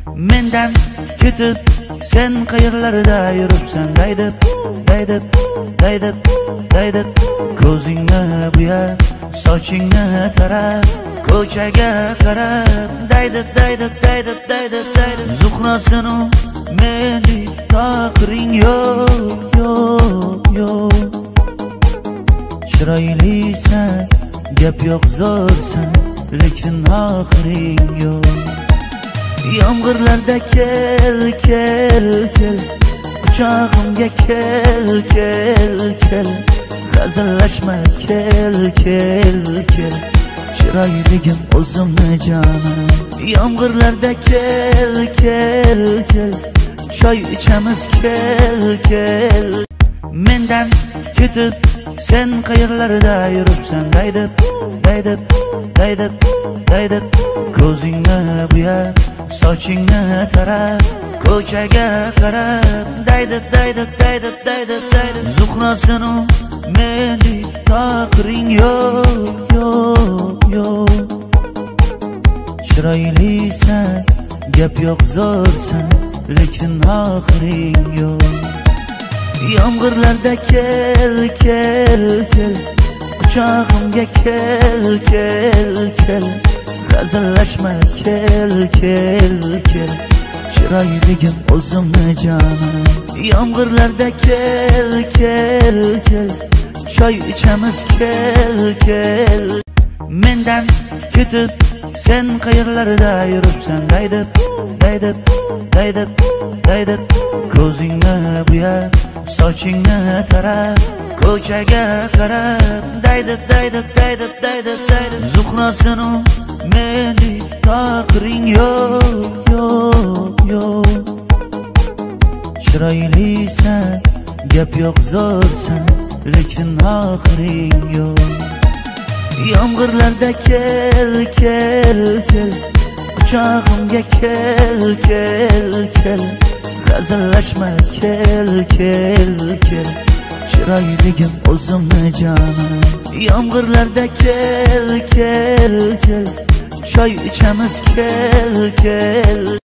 mendan ketib sen qayerlarda yuribsan daydib daydib daydib daydib ko'zingni buya sochingni tarab ko'chaga qarab daydib daydib daydib daydib daydib zuhrasinu mendek taqdiring yo'q yo'q yo'q chiroylisan gap yo'q zo'rsan lekin oxiring yo'q yomg'irlarda kel kel kel quchog'imga kel kel kel hazillashma kel kel kel chiroyligim o'zimni jonim yomg'irlarda kel kel kel choy ichamiz kel kel mendan ketib sen qayerlarda yuribsan daydib daydib daydib daydib ko'zingni buya sochingni tarab ko'chaga qarab daydib daydib daydib daydib daydib zuhrasinu mendek taqdiring yo'q yo'q yo'q chiroylisan gap yo'q zo'rsan lekin oxiring yo'q yomg'irlarda kel kel kel quchog'imga kel kel kel hazillashma kel kel kel chiroyligim o'zimni jonim yomg'irlarda kel kel kel choy ichamiz kel kel mendan ketib sen qayerlarda yuribsan daydib daydib daydib daydib ko'zingni buya sochingni tarab ko'chaga qarab daydib daydib daydib daydib daydib zuhrasinu mendek taqdiring yo'q yo'q yo'q chiroylisan gap yo'q zo'rsan lekin oxiring yo'q yomg'irlarda kel kel kel quchog'imga kel kel kel hazillashma kel kel kel chiroyligim o'zimni jonim yomg'irlarda kel kel kel choy ichamiz kel kel